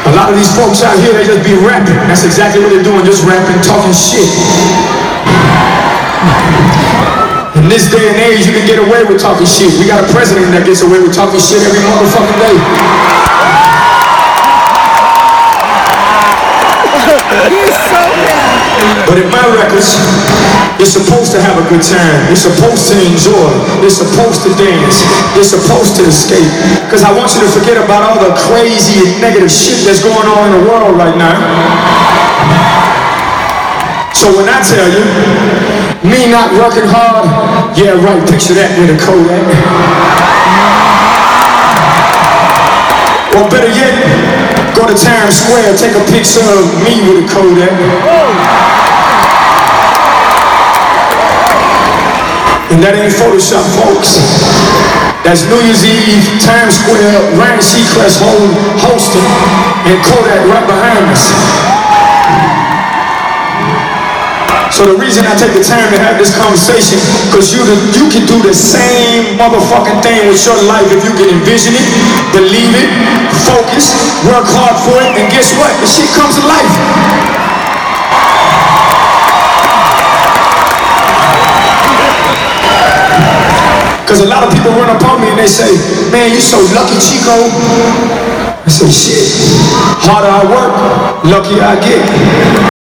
A lot of these folks out here, they just be rapping. That's exactly what they're doing, just rapping, talking shit. In this day and age, you can get away with talking shit. We got a president that gets away with talking shit every motherfucking day. But in my records, you're supposed to have a good time. You're supposed to enjoy. You're supposed to dance. You're supposed to escape. Because I want you to forget about all the crazy and negative shit that's going on in the world right now. So when I tell you, me not working hard, yeah right, picture that with a Kodak. Or better yet, go to Times Square, take a picture of me with a Kodak. And that ain't Photoshop, folks. That's New Year's Eve, Times Square, Ryan Seacrest hosting, and Kodak right behind us. So the reason I take the time to have this conversation, because you can do the same motherfucking thing with your life if you can envision it, believe it, focus, work hard for it, and guess what? The shit comes to life. Because a lot of people run up on me and they say, man, you so lucky, Chico. I say, shit, harder I work, luckier I get.